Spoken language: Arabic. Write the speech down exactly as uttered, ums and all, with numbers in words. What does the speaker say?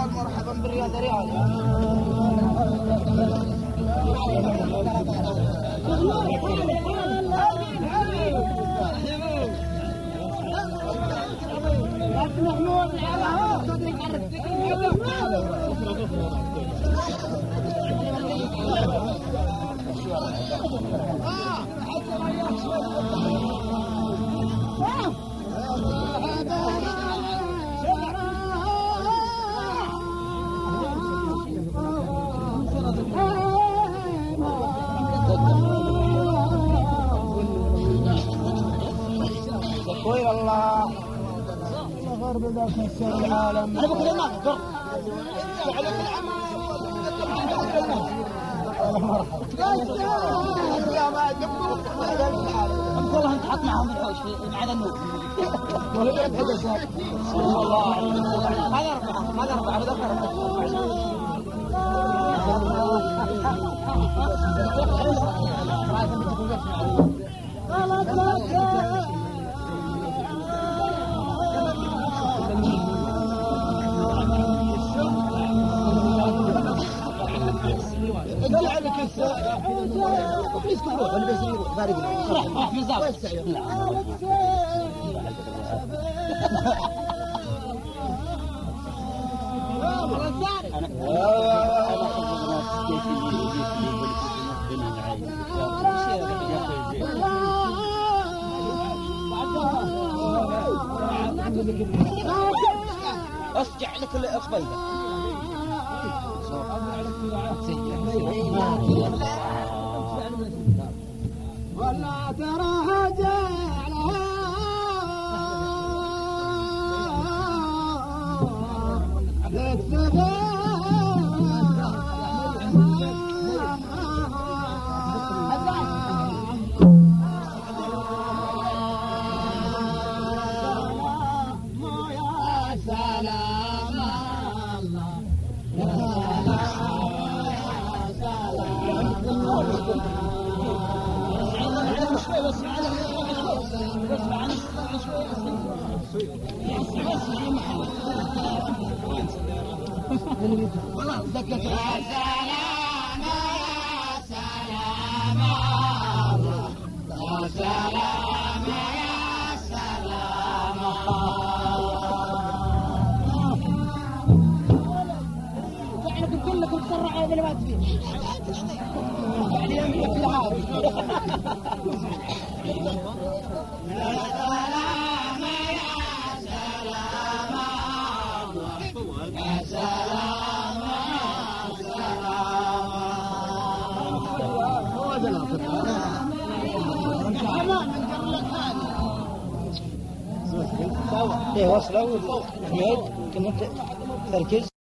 ريال مرحبا بالريال ريال. ويا الله غرب ذاك السر العالم. انا بقول ما اقدر على يا ما جبتوا والله انت حط معهم الحوش مع النور ولا يتحدث والله هذا اربعه هذا اربعه هذا اربعه. قال عليك الساعة بيسكت روح ولا بيسيروح فارق راح راح مزاج اسجع لك القبيله ولا تراها جعلها للثبات والله ذكرت يا سلام يا سلام يا سلام يا سلام. احنا بنقول لكم تسرعوا قبل ما تجي يعني يمشي في العالم. ايه وصلوا حميد كنت تركز